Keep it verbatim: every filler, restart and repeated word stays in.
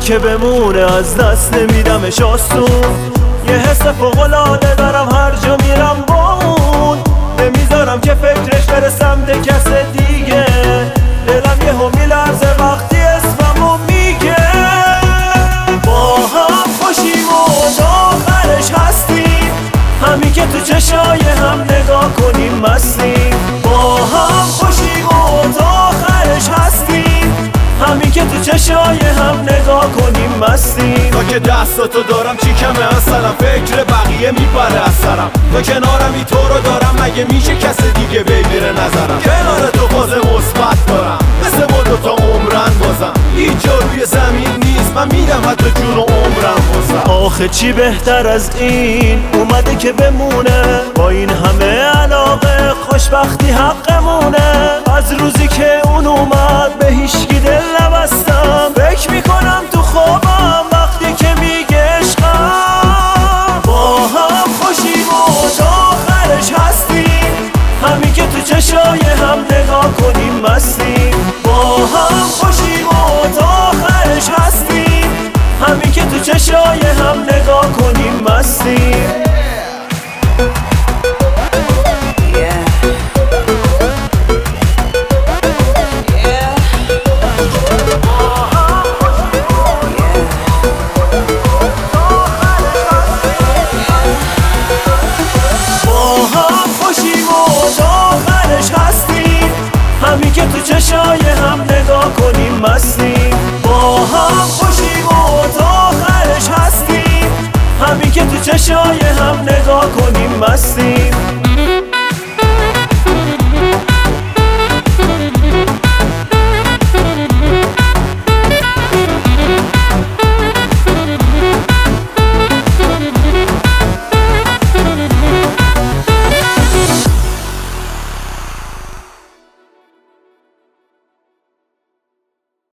که بمونه از دست نمیدمش آسون. یه حس فوق‌العاده دارم هر جا میرم با اون، نمیذارم که فکرش بره سمت کس دیگه. دلم یهو میلرزه وقتی اسممو میگه. با هم خوشیم و تا آخرش هستیم، همین که تو چشای هم نگاه کنیم مستیم. با هم خوشیم و تا آخرش هستیم، همین که تو چشای هم نگاه کنیم مستیم. تا که دستاتو دارم چی کمه اصلا، فکر بقیه میپره از سرم. تا کنارمی تو رو دارم مگه میشه کس دیگه بگیره نظرم. کنار تو باز مثبت دارم مثل ما دوتا عمرن بازم. هیچ جا روی زمین نیست من میدم حتی جون و عمرم بازم. آخه چی بهتر از این اومده که بمونه، با این همه علاقه خوشبختی حقمونه. از روزی که اون اومد به هیچکی دل نبستم، فکر میکنم تو خوابم وقتی که میگه عشقم. با هم خوشیم و تا آخرش هستیم، همین که تو چشای هم نگاه کنیم مستیم. با هم خوشیم و تا آخرش هستیم، همین که تو چشای هم نگاه کنیم مستیم. همین که تو چشای هم نگاه کنیم مستیم. با هم خوشیم و تا آخرش هستیم، همین که تو چشای هم نگاه کنیم مستیم.